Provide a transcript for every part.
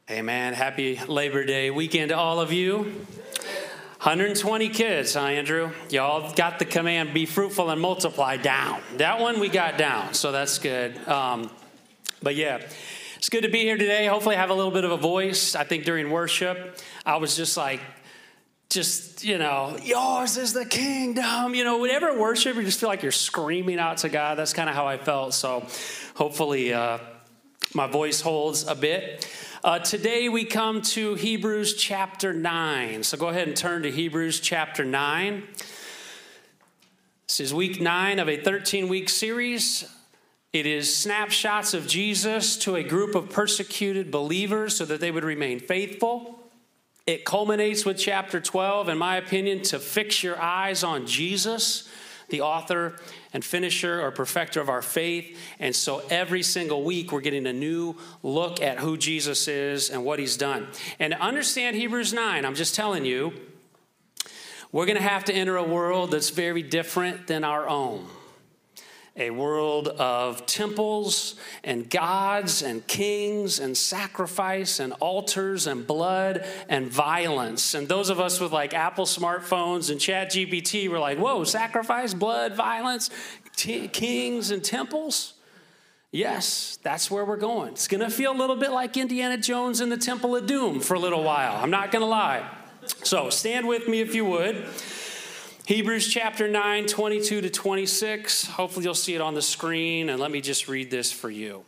Amen. Happy Labor Day weekend to all of you. 120 kids, huh, Andrew? Y'all got the command, be fruitful and multiply down. That one we got down, so that's good. But yeah, it's good to be here today. Hopefully I have a little bit of a voice. I think during worship, I was yours is the kingdom. Whenever worship, you just feel like you're screaming out to God. That's kind of how I felt. So hopefully my voice holds a bit. Today we come to Hebrews chapter 9. So go ahead and turn to Hebrews chapter 9. This is week 9 of a 13-week series. It is snapshots of Jesus to a group of persecuted believers so that they would remain faithful. It culminates with chapter 12, in my opinion, to fix your eyes on Jesus, the author and finisher or perfecter of our faith. And so every single week we're getting a new look at who Jesus is and what he's done. And to understand Hebrews 9, I'm just telling you, we're going to have to enter a world that's very different than our own. A world of temples and gods and kings and sacrifice and altars and blood and violence. And those of us with like Apple smartphones and ChatGPT were like, whoa, sacrifice, blood, violence, kings and temples? Yes, that's where we're going. It's going to feel a little bit like Indiana Jones and the Temple of Doom for a little while. I'm not going to lie. So stand with me if you would. Hebrews chapter 9, 22 to 26. Hopefully you'll see it on the screen, and let me just read this for you.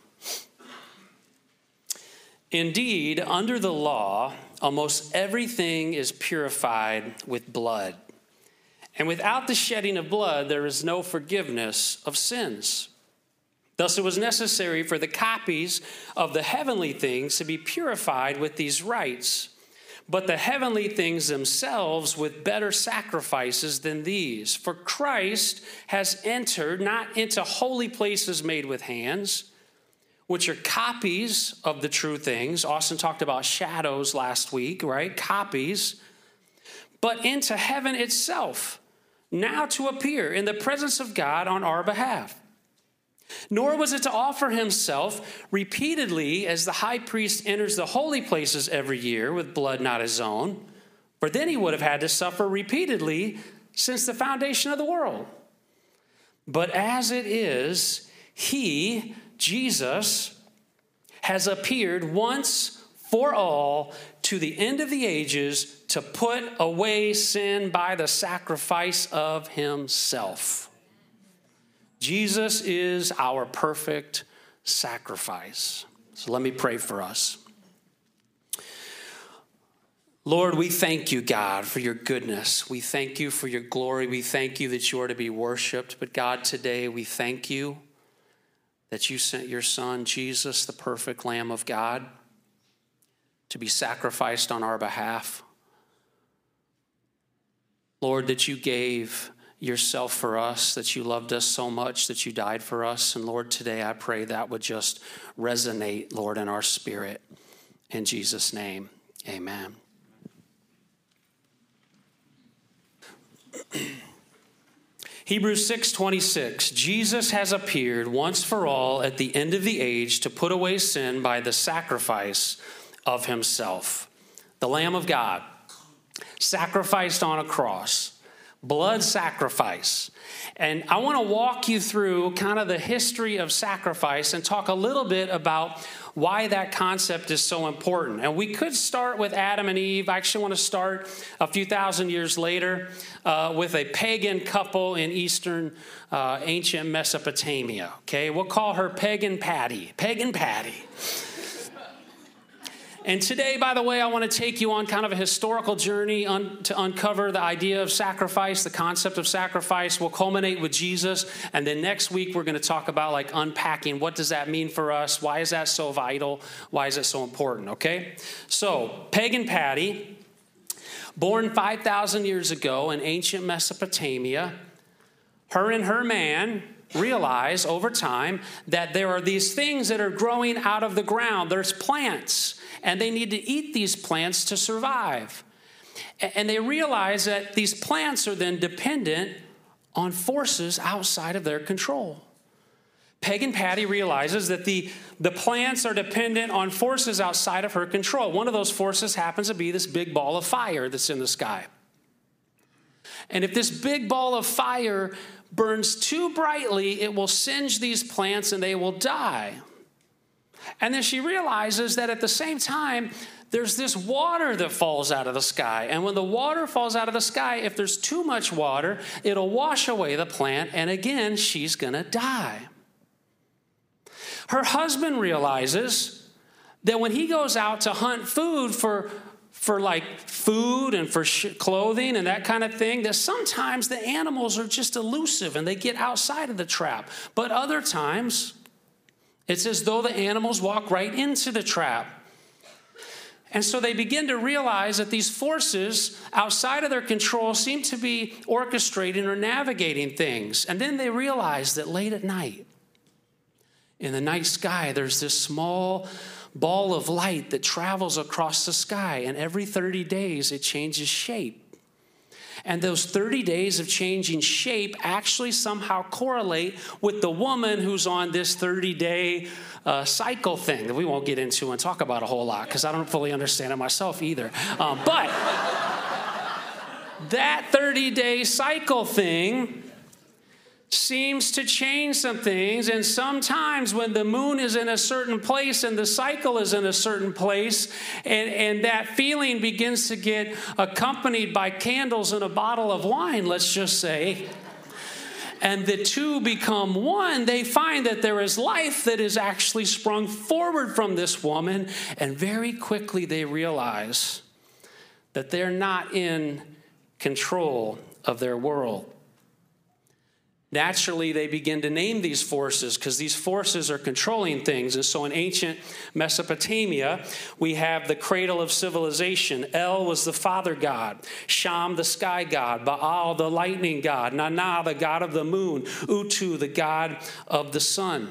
Indeed, under the law, almost everything is purified with blood. And without the shedding of blood, there is no forgiveness of sins. Thus it was necessary for the copies of the heavenly things to be purified with these rites, but the heavenly things themselves with better sacrifices than these. For Christ has entered not into holy places made with hands, which are copies of the true things. Austin talked about shadows last week, right? Copies. But into heaven itself, now to appear in the presence of God on our behalf. Nor was it to offer himself repeatedly as the high priest enters the holy places every year with blood not his own, for then he would have had to suffer repeatedly since the foundation of the world. But as it is, he, Jesus, has appeared once for all to the end of the ages to put away sin by the sacrifice of himself. Jesus is our perfect sacrifice. So let me pray for us. Lord, we thank you, God, for your goodness. We thank you for your glory. We thank you that you are to be worshiped. But God, today we thank you that you sent your son, Jesus, the perfect Lamb of God, to be sacrificed on our behalf. Lord, that you gave yourself for us, that you loved us so much that you died for us. And Lord, today I pray that would just resonate, Lord, in our spirit. In Jesus' name, amen. Hebrews 6:26, Jesus has appeared once for all at the end of the age to put away sin by the sacrifice of himself. The Lamb of God, sacrificed on a cross. Blood sacrifice. And I want to walk you through kind of the history of sacrifice and talk a little bit about why that concept is so important. And we could start with Adam and Eve. I actually want to start a few thousand years later with a pagan couple in eastern ancient Mesopotamia. Okay, we'll call her Pagan Patty. Pagan Patty. And today, by the way, I want to take you on kind of a historical journey to uncover the idea of sacrifice, the concept of sacrifice. We'll culminate with Jesus. And then next week, we're going to talk about like unpacking. What does that mean for us? Why is that so vital? Why is it so important? Okay. So Pagan Patty, born 5,000 years ago in ancient Mesopotamia, her and her man realize over time that there are these things that are growing out of the ground. There's plants. And they need to eat these plants to survive. And they realize that these plants are then dependent on forces outside of their control. Pagan Patty realizes that the plants are dependent on forces outside of her control. One of those forces happens to be this big ball of fire that's in the sky. And if this big ball of fire burns too brightly, it will singe these plants and they will die. And then she realizes that at the same time, there's this water that falls out of the sky. And when the water falls out of the sky, if there's too much water, it'll wash away the plant. And again, she's going to die. Her husband realizes that when he goes out to hunt food for like food and for clothing and that kind of thing, that sometimes the animals are just elusive and they get outside of the trap. But other times, it's as though the animals walk right into the trap. And so they begin to realize that these forces outside of their control seem to be orchestrating or navigating things. And then they realize that late at night, in the night sky, there's this small ball of light that travels across the sky, and every 30 days it changes shape. And those 30 days of changing shape actually somehow correlate with the woman who's on this 30-day cycle thing that we won't get into and talk about a whole lot because I don't fully understand it myself either. But that 30-day cycle thing seems to change some things, and sometimes when the moon is in a certain place and the cycle is in a certain place, and that feeling begins to get accompanied by candles and a bottle of wine, let's just say, and the two become one, they find that there is life that is actually sprung forward from this woman, and very quickly they realize that they're not in control of their world. Naturally, they begin to name these forces because these forces are controlling things. And so in ancient Mesopotamia, we have the cradle of civilization. El was the father god, Sham the sky god, Baal the lightning god, Nana the god of the moon, Utu the god of the sun.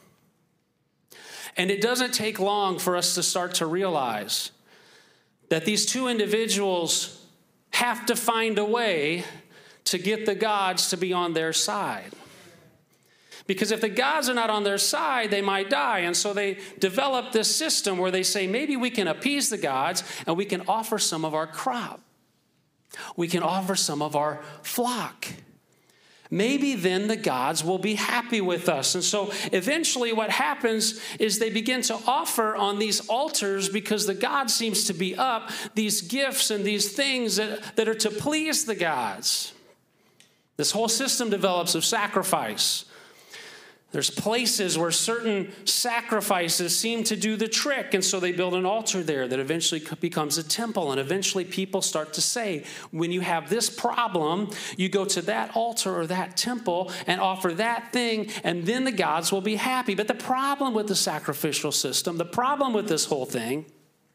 And it doesn't take long for us to start to realize that these two individuals have to find a way to get the gods to be on their side. Because if the gods are not on their side, they might die. And so they develop this system where they say, maybe we can appease the gods and we can offer some of our crop. We can offer some of our flock. Maybe then the gods will be happy with us. And so eventually what happens is they begin to offer on these altars, because the god seems to be up, these gifts and these things that are to please the gods. This whole system develops of sacrifice. There's places where certain sacrifices seem to do the trick, and so they build an altar there that eventually becomes a temple, and eventually people start to say, when you have this problem, you go to that altar or that temple and offer that thing, and then the gods will be happy. But the problem with the sacrificial system, the problem with this whole thing,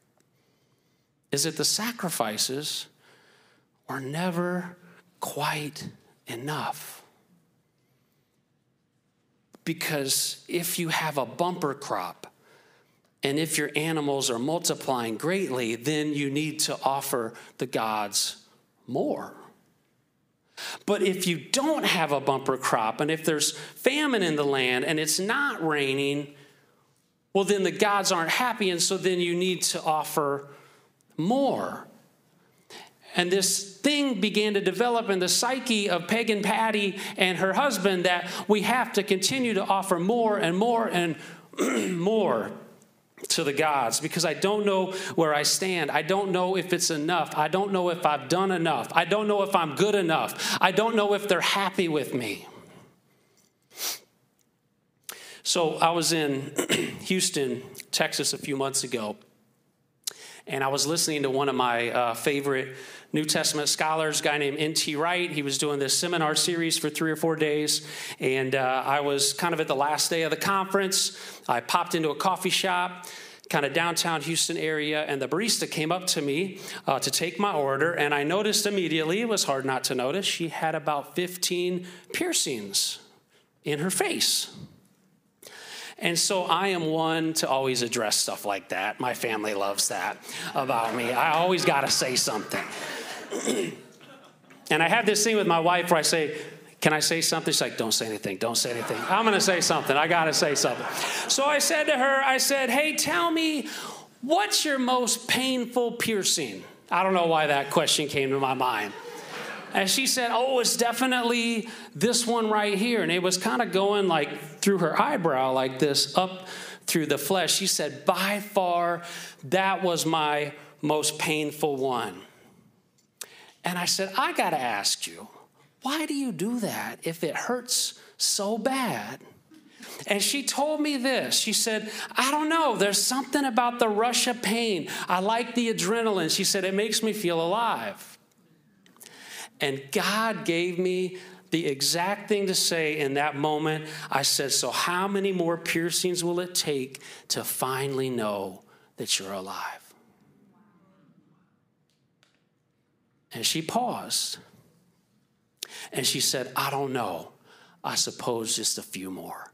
is that the sacrifices are never quite enough. Because if you have a bumper crop and if your animals are multiplying greatly, then you need to offer the gods more. But if you don't have a bumper crop and if there's famine in the land and it's not raining, well, then the gods aren't happy, and so then you need to offer more. And this thing began to develop in the psyche of Pagan Patty and her husband, that we have to continue to offer more and more and more to the gods, because I don't know where I stand. I don't know if it's enough. I don't know if I've done enough. I don't know if I'm good enough. I don't know if they're happy with me. So I was in Houston, Texas a few months ago, and I was listening to one of my favorite New Testament scholars, a guy named N.T. Wright. He was doing this seminar series for 3 or 4 days, and I was kind of at the last day of the conference. I popped into a coffee shop, kind of downtown Houston area, and the barista came up to me to take my order, and I noticed immediately, it was hard not to notice, she had about 15 piercings in her face. And so I am one to always address stuff like that. My family loves that about me. I always got to say something. And I have this thing with my wife where I say, can I say something? She's like, don't say anything. Don't say anything. I'm going to say something. I got to say something. So I said to her, I said, hey, tell me, what's your most painful piercing? I don't know why that question came to my mind. And she said, oh, it's definitely this one right here. And it was kind of going like through her eyebrow like this, up through the flesh. She said, by far, that was my most painful one. And I said, I got to ask you, why do you do that if it hurts so bad? And she told me this. She said, I don't know. There's something about the rush of pain. I like the adrenaline. She said, it makes me feel alive. And God gave me the exact thing to say in that moment. I said, so how many more piercings will it take to finally know that you're alive? And she paused. And she said, I don't know. I suppose just a few more.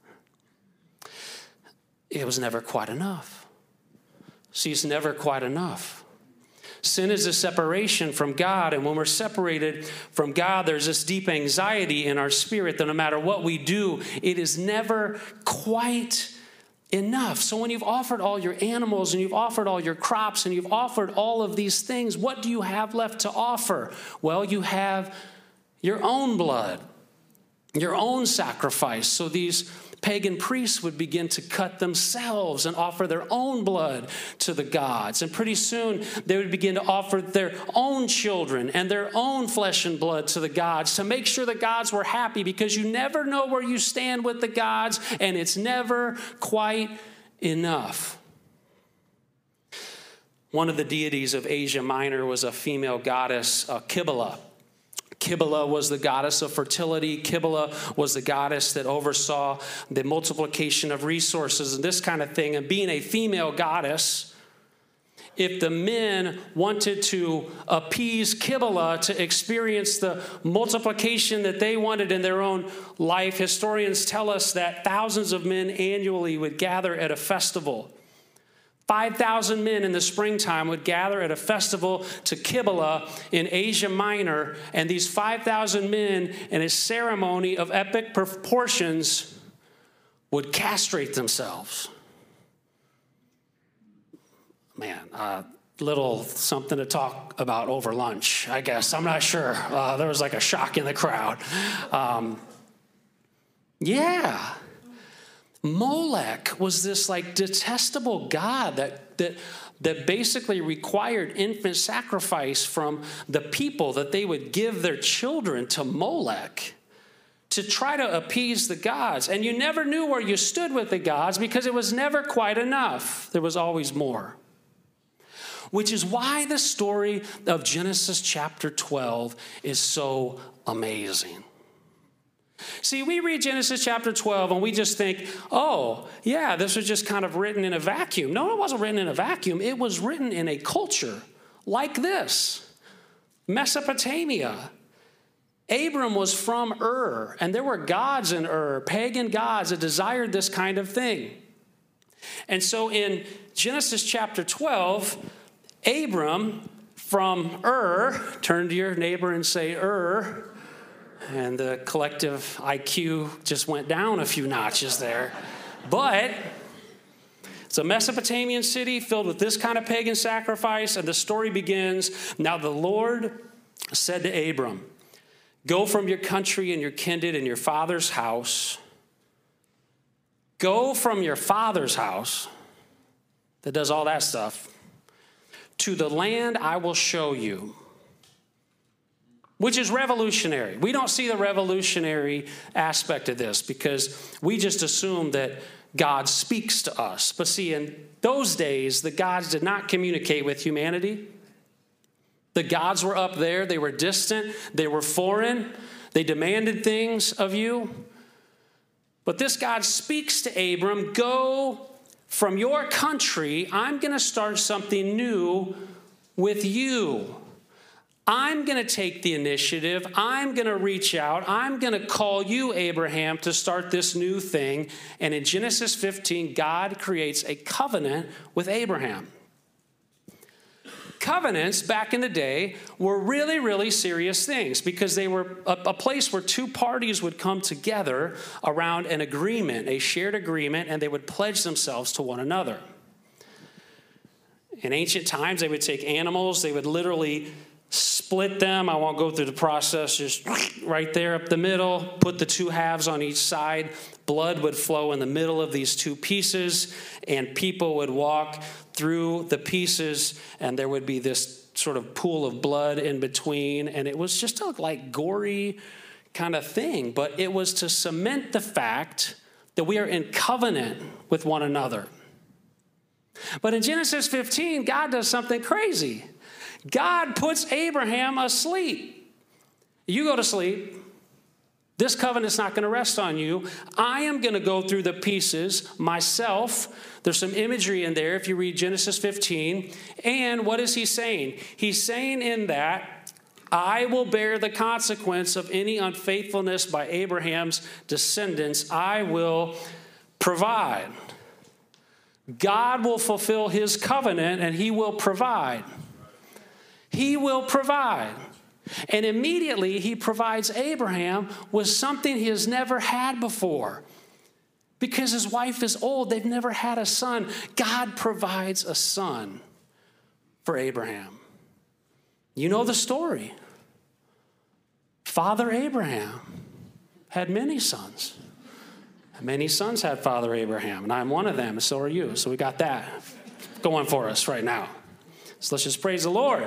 It was never quite enough. See, it's never quite enough. Sin is a separation from God, and when we're separated from God, there's this deep anxiety in our spirit that no matter what we do, it is never quite enough. So when you've offered all your animals and you've offered all your crops and you've offered all of these things, what do you have left to offer? Well, you have your own blood, your own sacrifice. So these pagan priests would begin to cut themselves and offer their own blood to the gods. And pretty soon they would begin to offer their own children and their own flesh and blood to the gods to make sure the gods were happy, because you never know where you stand with the gods, and it's never quite enough. One of the deities of Asia Minor was a female goddess, Kibbalah. Kibbalah was the goddess of fertility. Kibbalah was the goddess that oversaw the multiplication of resources and this kind of thing. And being a female goddess, if the men wanted to appease Kibbalah to experience the multiplication that they wanted in their own life, historians tell us that thousands of men annually would gather at a festival. 5,000 men in the springtime would gather at a festival to Kibbalah in Asia Minor, and these 5,000 men in a ceremony of epic proportions would castrate themselves. Man, little something to talk about over lunch, I guess. I'm not sure. There was like a shock in the crowd. Yeah. Molech was this like detestable god that basically required infant sacrifice from the people, that they would give their children to Molech to try to appease the gods. And you never knew where you stood with the gods because it was never quite enough. There was always more. Which is why the story of Genesis chapter 12 is so amazing. See, we read Genesis chapter 12 and we just think, oh, yeah, this was just kind of written in a vacuum. No, it wasn't written in a vacuum. It was written in a culture like this. Mesopotamia. Abram was from Ur, and there were gods in Ur, pagan gods that desired this kind of thing. And so in Genesis chapter 12, Abram from Ur, turn to your neighbor and say, Ur. And the collective IQ just went down a few notches there. But it's a Mesopotamian city filled with this kind of pagan sacrifice. And the story begins, now the Lord said to Abram, go from your country and your kindred and your father's house. Go from your father's house that does all that stuff to the land I will show you. Which is revolutionary. We don't see the revolutionary aspect of this because we just assume that God speaks to us. But see, in those days, the gods did not communicate with humanity. The gods were up there. They were distant. They were foreign. They demanded things of you. But this God speaks to Abram, go from your country. I'm going to start something new with you. I'm going to take the initiative. I'm going to reach out. I'm going to call you, Abraham, to start this new thing. And in Genesis 15, God creates a covenant with Abraham. covenants back in the day were really, really serious things because they were a place where two parties would come together around an agreement, a shared agreement, and they would pledge themselves to one another. In ancient times, they would take animals, they would literally split them. I won't go through the process, just right there up the middle, put the two halves on each side. Blood would flow in the middle of these two pieces, and people would walk through the pieces, and there would be this sort of pool of blood in between, and it was just a like gory kind of thing, but it was to cement the fact that we are in covenant with one another. But in Genesis 15, God does something crazy. God puts Abraham asleep. You go to sleep. This covenant's not going to rest on you. I am going to go through the pieces myself. There's some imagery in there if you read Genesis 15. And what is he saying? He's saying in that, I will bear the consequence of any unfaithfulness by Abraham's descendants. I will provide. God will fulfill his covenant and he will provide. He will provide. And immediately he provides Abraham with something he has never had before. Because his wife is old, they've never had a son. God provides a son for Abraham. You know the story. Father Abraham had many sons. Many sons had Father Abraham, and I'm one of them, and so are you. So we got that going for us right now. So let's just praise the Lord.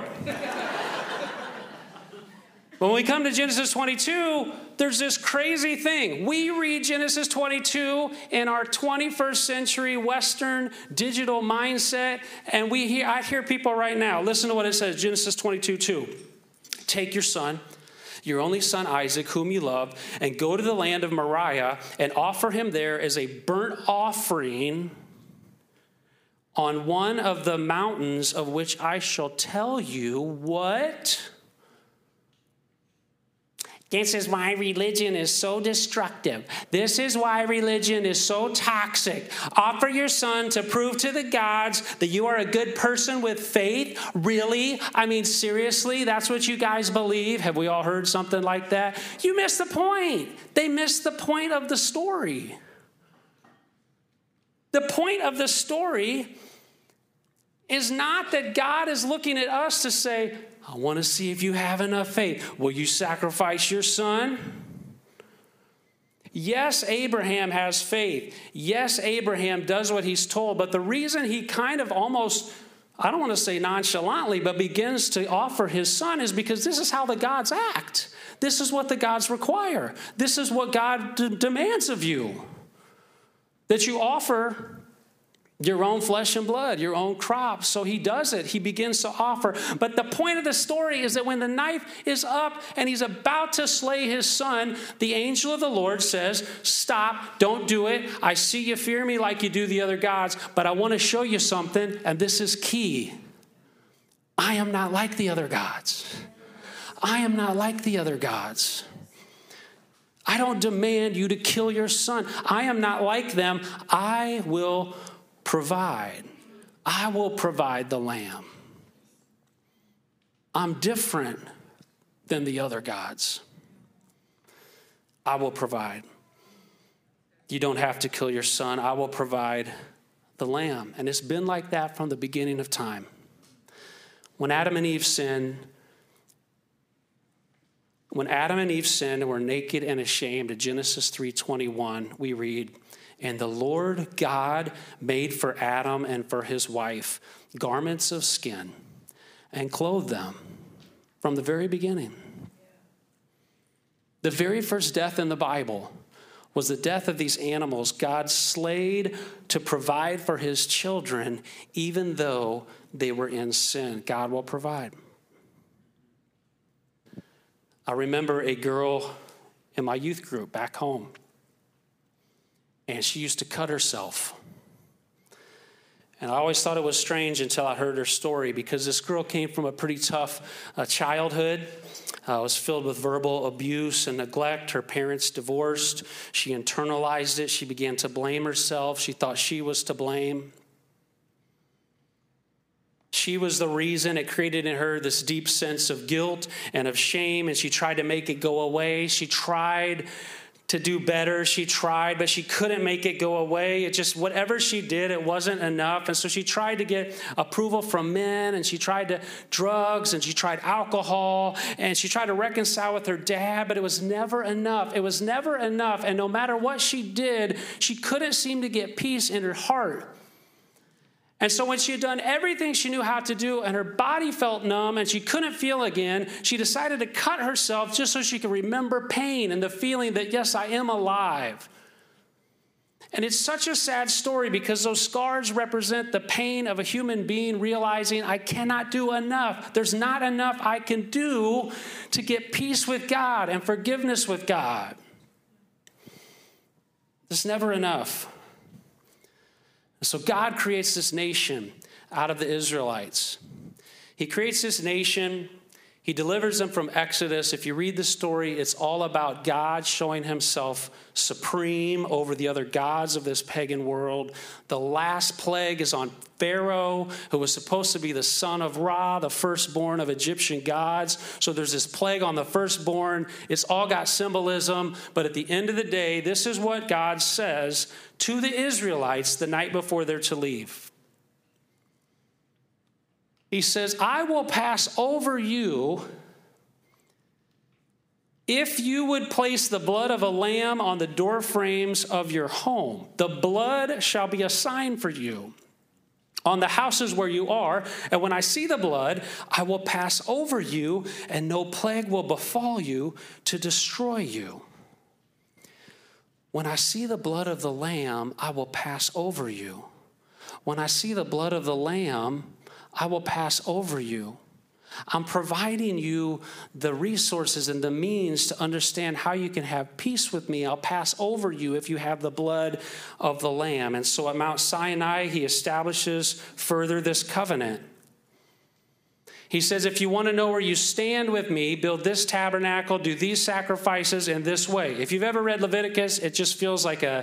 When we come to Genesis 22, there's this crazy thing. We read Genesis 22 in our 21st century Western digital mindset, and I hear people right now. Listen to what it says, Genesis 22:2. Take your son, your only son Isaac, whom you love, and go to the land of Moriah and offer him there as a burnt offering on one of the mountains of which I shall tell you. What? This is why religion is so destructive. This is why religion is so toxic. Offer your son to prove to the gods that you are a good person with faith. Really? I mean, seriously? That's what you guys believe? Have we all heard something like that? You missed the point. They missed the point of the story. The point of the story is not that God is looking at us to say, I want to see if you have enough faith. Will you sacrifice your son? Yes, Abraham has faith. Yes, Abraham does what he's told. But the reason he kind of almost, I don't want to say nonchalantly, but begins to offer his son is because this is how the gods act. This is what the gods require. This is what God demands of you. That you offer your own flesh and blood, your own crop. So he does it. He begins to offer. But the point of the story is that when the knife is up and he's about to slay his son, the angel of the Lord says, stop, don't do it. I see you fear me like you do the other gods, but I want to show you something, and this is key. I am not like the other gods. I am not like the other gods. I don't demand you to kill your son. I am not like them. I will provide. I will provide the lamb. I'm different than the other gods. I will provide. You don't have to kill your son. I will provide the lamb. And it's been like that from the beginning of time. When Adam and Eve sinned and were naked and ashamed, in Genesis 3:21, we read, and the Lord God made for Adam and for his wife garments of skin and clothed them from the very beginning. The very first death in the Bible was the death of these animals God slayed to provide for his children, even though they were in sin. God will provide. I remember a girl in my youth group back home. And she used to cut herself. And I always thought it was strange until I heard her story, because this girl came from a pretty tough childhood. It was filled with verbal abuse and neglect. Her parents divorced. She internalized it. She began to blame herself. She thought she was to blame. she was the reason. It created in her this deep sense of guilt and of shame, and she tried to make it go away. She tried to do better. She tried, but she couldn't make it go away. It just, whatever she did, it wasn't enough. And so she tried to get approval from men, and she tried to drugs, and she tried alcohol, and she tried to reconcile with her dad, but it was never enough. It was never enough. And no matter what she did, she couldn't seem to get peace in her heart. And so when she had done everything she knew how to do and her body felt numb and she couldn't feel again, she decided to cut herself just so she could remember pain and the feeling that, yes, I am alive. And it's such a sad story because those scars represent the pain of a human being realizing I cannot do enough. There's not enough I can do to get peace with God and forgiveness with God. There's never enough. So God creates this nation out of the Israelites. He creates this nation. He delivers them from Exodus. If you read the story, it's all about God showing himself supreme over the other gods of this pagan world. The last plague is on Pharaoh, who was supposed to be the son of Ra, the firstborn of Egyptian gods. So there's this plague on the firstborn. It's all got symbolism. But at the end of the day, this is what God says to the Israelites the night before they're to leave. He says, I will pass over you if you would place the blood of a lamb on the door frames of your home. The blood shall be a sign for you on the houses where you are. And when I see the blood, I will pass over you, and no plague will befall you to destroy you. When I see the blood of the lamb, I will pass over you. When I see the blood of the lamb, I will pass over you. I'm providing you the resources and the means to understand how you can have peace with me. I'll pass over you if you have the blood of the Lamb. And so at Mount Sinai, he establishes further this covenant. He says, if you want to know where you stand with me, build this tabernacle, do these sacrifices in this way. If you've ever read Leviticus, it just feels like a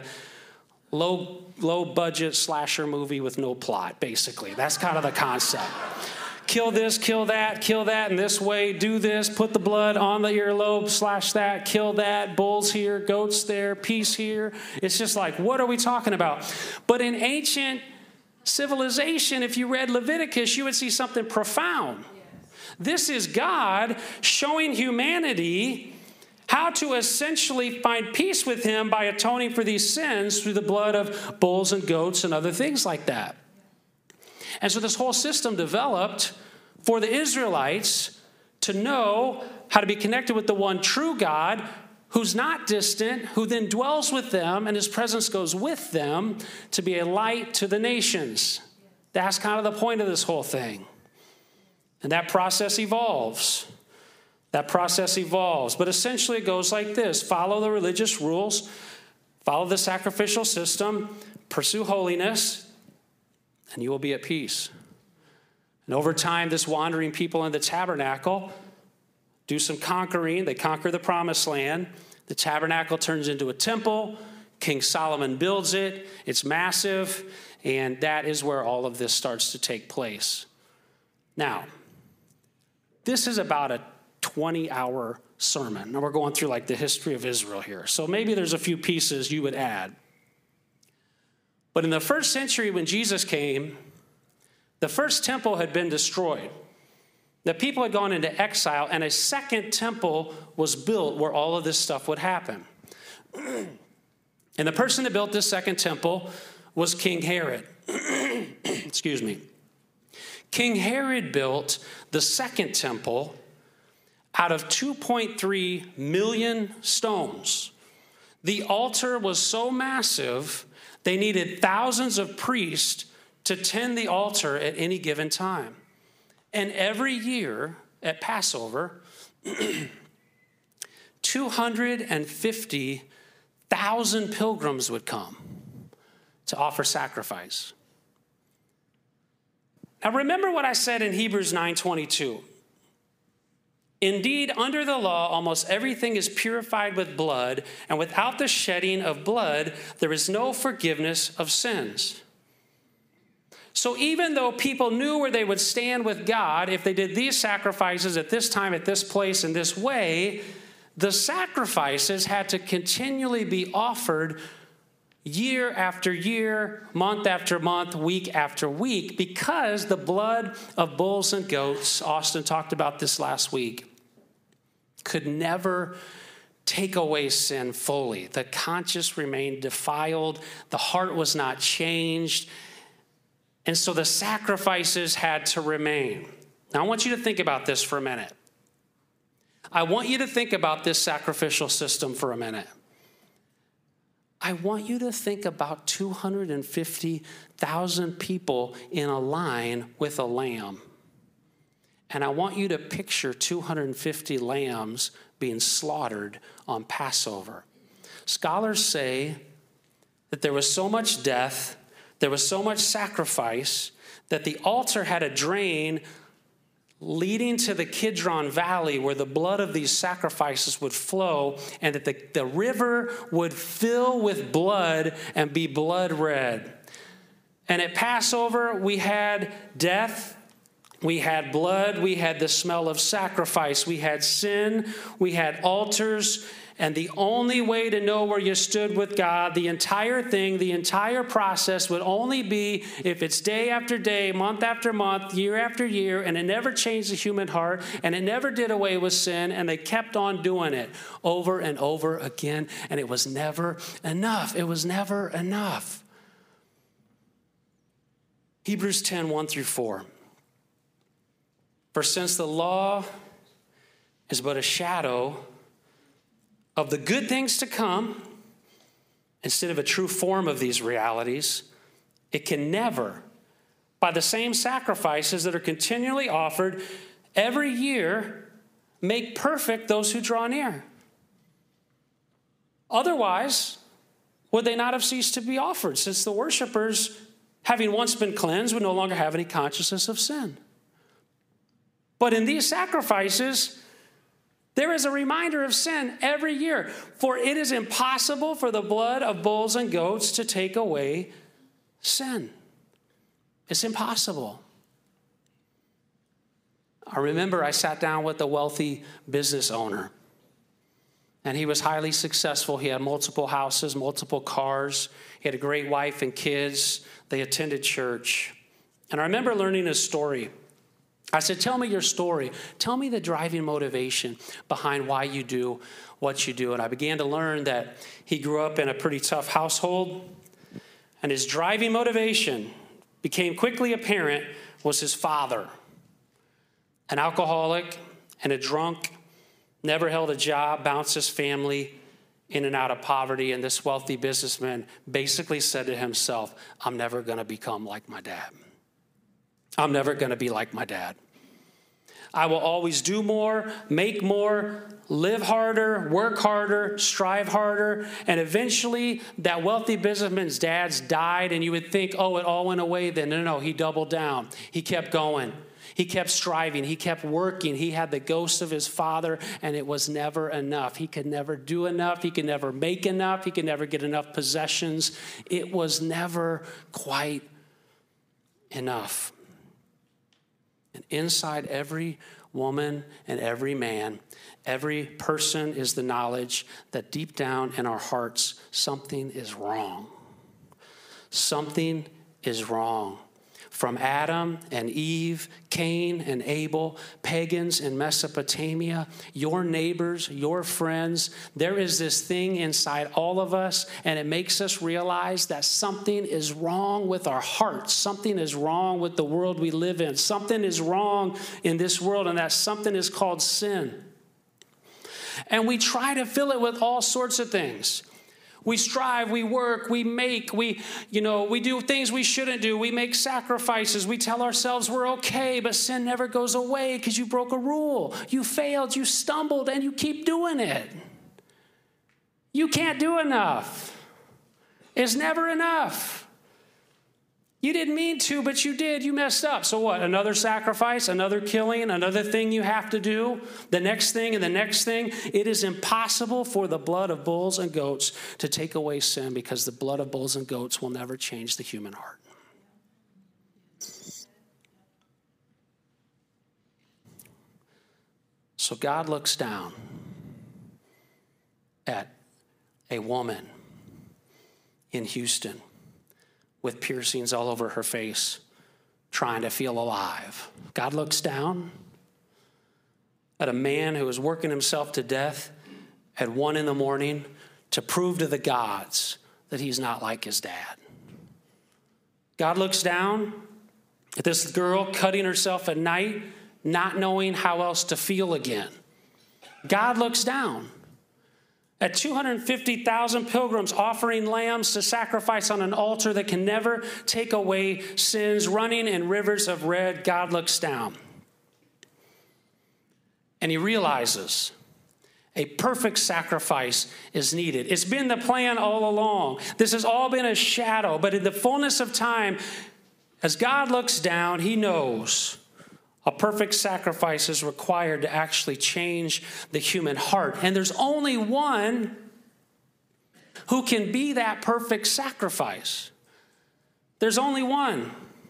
low budget slasher movie with no plot, basically. That's kind of the concept. Kill this, kill that in this way, do this, put the blood on the earlobe, slash that, kill that, bulls here, goats there, peace here. It's just like, what are we talking about? But in ancient civilization, if you read Leviticus, you would see something profound. This is God showing humanity how to essentially find peace with him by atoning for these sins through the blood of bulls and goats and other things like that. And so this whole system developed for the Israelites to know how to be connected with the one true God who's not distant, who then dwells with them, and his presence goes with them to be a light to the nations. That's kind of the point of this whole thing. And that process evolves. That process evolves. But essentially it goes like this. Follow the religious rules. Follow the sacrificial system. Pursue holiness. And you will be at peace. And over time, this wandering people in the tabernacle do some conquering. They conquer the promised land. The tabernacle turns into a temple. King Solomon builds it. It's massive. And that is where all of this starts to take place. Now, this is about a 20-hour sermon. Now we're going through like the history of Israel here. So maybe there's a few pieces you would add. But in the first century when Jesus came, the first temple had been destroyed. The people had gone into exile, and a second temple was built where all of this stuff would happen. And the person that built this second temple was King Herod. Excuse me. King Herod built the second temple out of 2.3 million stones. The altar was so massive, they needed thousands of priests to tend the altar at any given time. And every year at Passover, 250,000 pilgrims would come to offer sacrifice. Now remember what I said in Hebrews 9:22. Indeed, under the law, almost everything is purified with blood, and without the shedding of blood, there is no forgiveness of sins. So even though people knew where they would stand with God if they did these sacrifices at this time, at this place, in this way, the sacrifices had to continually be offered year after year, month after month, week after week, because the blood of bulls and goats, Austin talked about this last week, could never take away sin fully. The conscience remained defiled. The heart was not changed. And so the sacrifices had to remain. Now I want you to think about this for a minute. I want you to think about this sacrificial system for a minute. I want you to think about 250,000 people in a line with a lamb. And I want you to picture 250 lambs being slaughtered on Passover. Scholars say that there was so much death, there was so much sacrifice, that the altar had a drain leading to the Kidron Valley where the blood of these sacrifices would flow, and that the river would fill with blood and be blood red. And at Passover, we had death, we had blood, we had the smell of sacrifice, we had sin, we had altars, and the only way to know where you stood with God, the entire thing, the entire process would only be if it's day after day, month after month, year after year, and it never changed the human heart, and it never did away with sin, and they kept on doing it over and over again, and it was never enough. It was never enough. Hebrews 10, 1 through 4. For since the law is but a shadow of the good things to come, instead of a true form of these realities, it can never, by the same sacrifices that are continually offered every year, make perfect those who draw near. Otherwise, would they not have ceased to be offered, since the worshipers, having once been cleansed, would no longer have any consciousness of sin? But in these sacrifices, there is a reminder of sin every year, for it is impossible for the blood of bulls and goats to take away sin. It's impossible. I remember I sat down with a wealthy business owner, and he was highly successful. He had multiple houses, multiple cars. He had a great wife and kids. They attended church. And I remember learning his story. I said, tell me your story. Tell me the driving motivation behind why you do what you do. And I began to learn that he grew up in a pretty tough household, and his driving motivation became quickly apparent was his father, an alcoholic and a drunk, never held a job, bounced his family in and out of poverty. And this wealthy businessman basically said to himself, I'm never going to become like my dad. I'm never going to be like my dad. I will always do more, make more, live harder, work harder, strive harder. And eventually that wealthy businessman's dad's died, and you would think, oh, it all went away then. No, he doubled down. He kept going. He kept striving. He kept working. He had the ghost of his father, and it was never enough. He could never do enough. He could never make enough. He could never get enough possessions. It was never quite enough. And inside every woman and every man, every person is the knowledge that deep down in our hearts, something is wrong. Something is wrong. From Adam and Eve, Cain and Abel, pagans in Mesopotamia, your neighbors, your friends, there is this thing inside all of us, and it makes us realize that something is wrong with our hearts. Something is wrong with the world we live in. Something is wrong in this world, and that something is called sin. And we try to fill it with all sorts of things. We strive, we work, we make, we do things we shouldn't do. We make sacrifices. We tell ourselves we're okay, but sin never goes away because you broke a rule. You failed, you stumbled, and you keep doing it. You can't do enough. It's never enough. You didn't mean to, but you did. You messed up. So what? Another sacrifice, another killing, another thing you have to do, the next thing and the next thing. It is impossible for the blood of bulls and goats to take away sin, because the blood of bulls and goats will never change the human heart. So God looks down at a woman in Houston with piercings all over her face, trying to feel alive. God looks down at a man who is working himself to death at 1 a.m. to prove to the gods that he's not like his dad. God looks down at this girl cutting herself at night, not knowing how else to feel again. God looks down at 250,000 pilgrims offering lambs to sacrifice on an altar that can never take away sins, running in rivers of red. God looks down. And he realizes a perfect sacrifice is needed. It's been the plan all along. This has all been a shadow, but in the fullness of time, as God looks down, he knows a perfect sacrifice is required to actually change the human heart. And there's only one who can be that perfect sacrifice. There's only one.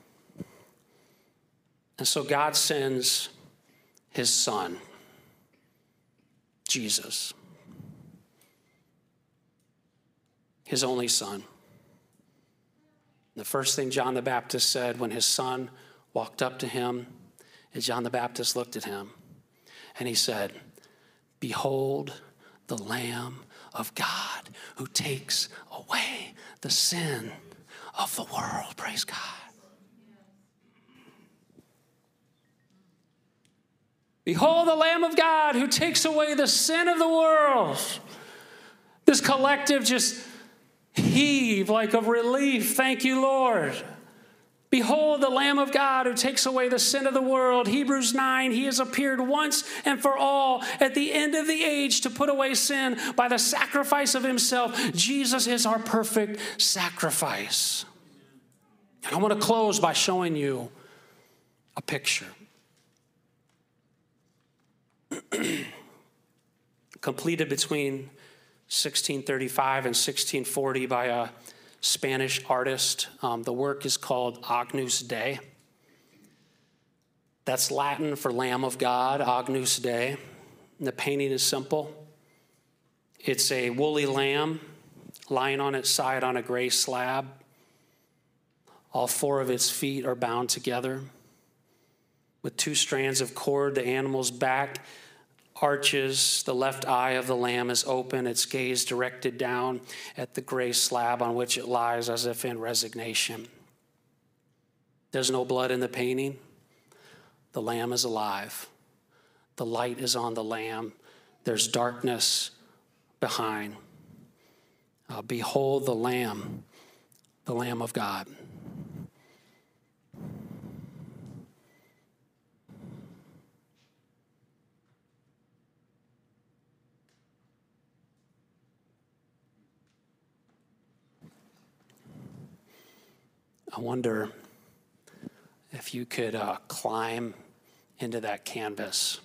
And so God sends his son, Jesus, his only son. The first thing John the Baptist said when his son walked up to him, and John the Baptist looked at him and he said, "Behold the Lamb of God who takes away the sin of the world." Praise God. Behold the Lamb of God who takes away the sin of the world. This collective just heave like of relief. Thank you, Lord. Behold the Lamb of God who takes away the sin of the world. Hebrews 9, he has appeared once and for all at the end of the age to put away sin by the sacrifice of himself. Jesus is our perfect sacrifice. And I want to close by showing you a picture. Completed between 1635 and 1640 by a Spanish artist. The work is called Agnus Dei. That's Latin for Lamb of God, Agnus Dei. And the painting is simple. It's a woolly lamb lying on its side on a gray slab. All 4 of its feet are bound together. With 2 strands of cord, the animal's back arches, the left eye of the lamb is open, its gaze directed down at the gray slab on which it lies as if in resignation. There's no blood in the painting. The lamb is alive. The light is on the lamb. There's darkness behind. Behold the Lamb of God. I wonder if you could climb into that canvas.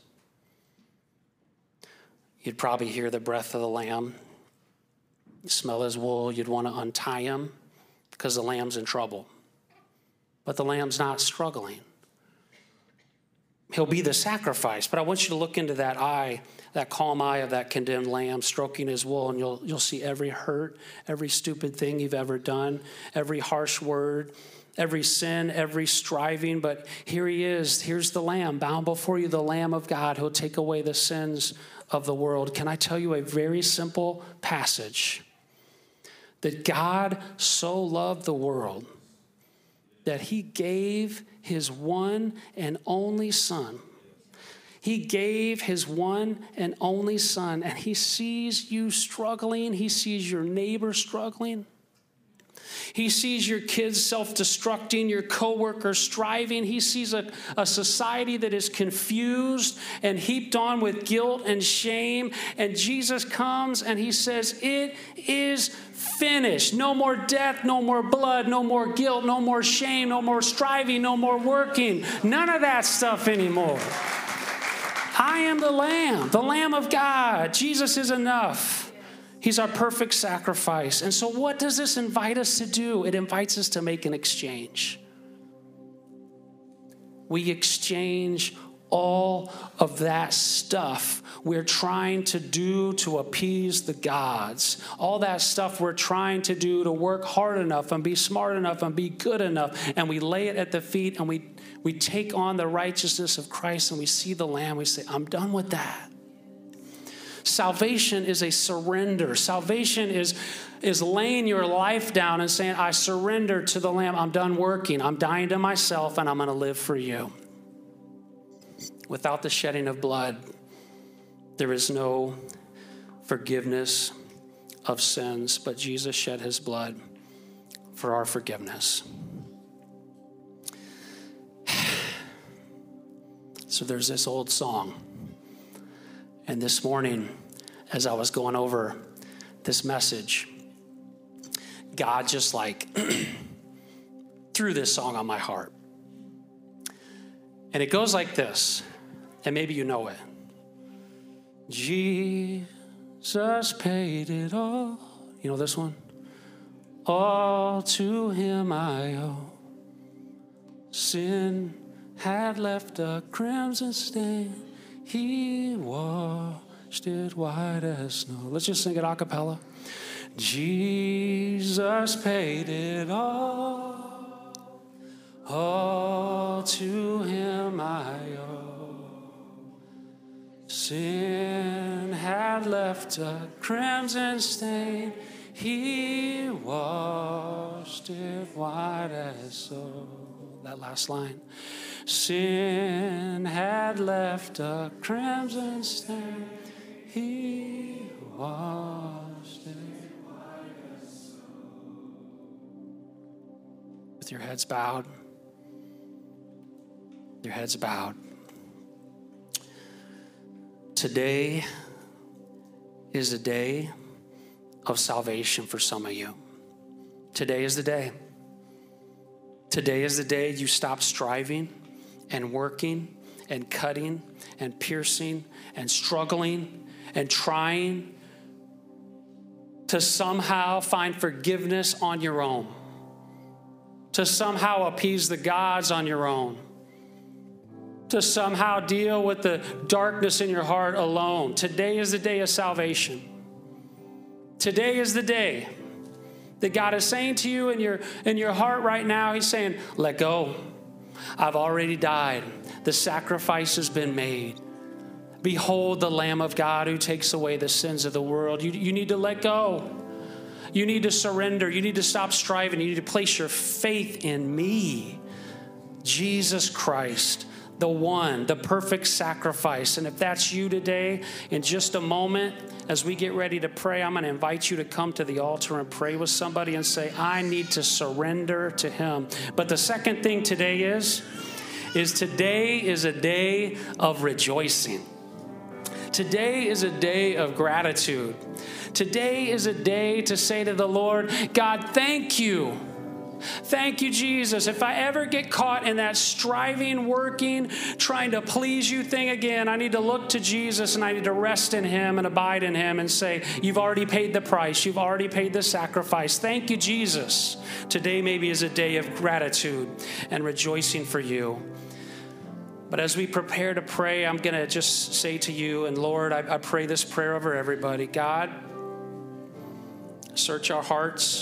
You'd probably hear the breath of the lamb. You smell his wool. You'd want to untie him because the lamb's in trouble. But the lamb's not struggling. He'll be the sacrifice. But I want you to look into that eye, that calm eye of that condemned lamb stroking his wool, and you'll see every hurt, every stupid thing you've ever done, every harsh word, every sin, every striving. But here he is. Here's the lamb bound before you, the Lamb of God who'll take away the sins of the world. Can I tell you a very simple passage? That God so loved the world that he gave his one and only son. He gave his one and only son, and he sees you struggling. He sees your neighbor struggling. He sees your kids self-destructing, your coworker striving. He sees a society that is confused and heaped on with guilt and shame. And Jesus comes and he says, "It is finished. No more death, no more blood, no more guilt, no more shame, no more striving, no more working. None of that stuff anymore. I am the Lamb of God. Jesus is enough. He's our perfect sacrifice." And so what does this invite us to do? It invites us to make an exchange. We exchange all of that stuff we're trying to do to appease the gods, all that stuff we're trying to do to work hard enough and be smart enough and be good enough, and we lay it at the feet and we take on the righteousness of Christ and we see the Lamb, we say, I'm done with that. Salvation is a surrender. Salvation is laying your life down and saying, I surrender to the Lamb. I'm done working. I'm dying to myself, and I'm going to live for you. Without the shedding of blood, there is no forgiveness of sins, but Jesus shed his blood for our forgiveness. So there's this old song. And this morning, as I was going over this message, God just threw this song on my heart. And it goes like this, and maybe you know it. Jesus paid it all. You know this one? All to him I owe. Sin had left a crimson stain. He washed it white as snow. Let's just sing it a cappella. Jesus paid it all to him I owe. Sin had left a crimson stain. He washed it white as snow. That last line. Sin had left a crimson stain. He washed it white as snow. With your heads bowed. Your heads bowed. Today is a day of salvation for some of you. Today is the day. Today is the day you stop striving and working and cutting and piercing and struggling and trying to somehow find forgiveness on your own, to somehow appease the gods on your own, to somehow deal with the darkness in your heart alone. Today is the day of salvation. Today is the day that God is saying to you in your heart right now, he's saying, let go. I've already died. The sacrifice has been made. Behold the Lamb of God who takes away the sins of the world. You need to let go. You need to surrender. You need to stop striving. You need to place your faith in me, Jesus Christ, the one, the perfect sacrifice. And if that's you today, in just a moment, as we get ready to pray, I'm going to invite you to come to the altar and pray with somebody and say, I need to surrender to him. But the second thing today is today is a day of rejoicing. Today is a day of gratitude. Today is a day to say to the Lord, God, thank you. Thank you, Jesus. If I ever get caught in that striving, working, trying to please you thing again, I need to look to Jesus and I need to rest in him and abide in him and say, you've already paid the price. You've already paid the sacrifice. Thank you, Jesus. Today maybe is a day of gratitude and rejoicing for you. But as we prepare to pray, I'm going to just say to you, and Lord, I pray this prayer over everybody. God, search our hearts.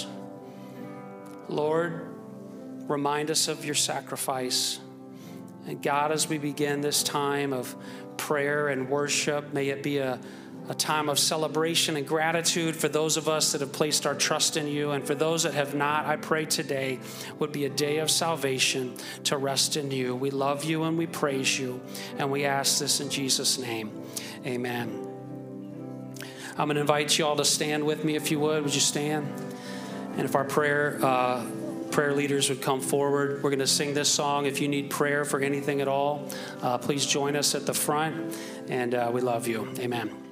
Lord, remind us of your sacrifice. And God, as we begin this time of prayer and worship, may it be a time of celebration and gratitude for those of us that have placed our trust in you. And for those that have not, I pray today would be a day of salvation to rest in you. We love you and we praise you. And we ask this in Jesus' name. Amen. I'm going to invite you all to stand with me if you would. Would you stand? And if our prayer leaders would come forward, we're going to sing this song. If you need prayer for anything at all, please join us at the front. And we love you. Amen.